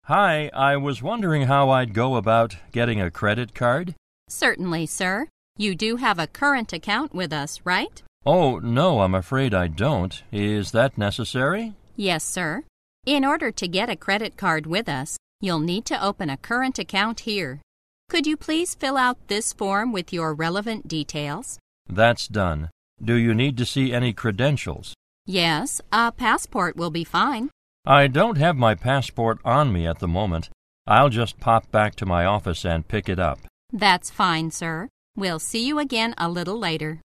Hi, I was wondering how I'd go about getting a credit card. Certainly, sir. You do have a current account with us, right? Oh, no, I'm afraid I don't. Is that necessary? Yes, sir. In order to get a credit card with us, you'll need to open a current account here. Could you please fill out this form with your relevant details? That's done. Do you need to see any credentials? Yes, a passport will be fine. I don't have my passport on me at the moment. I'll just pop back to my office and pick it up. That's fine, sir. We'll see you again a little later.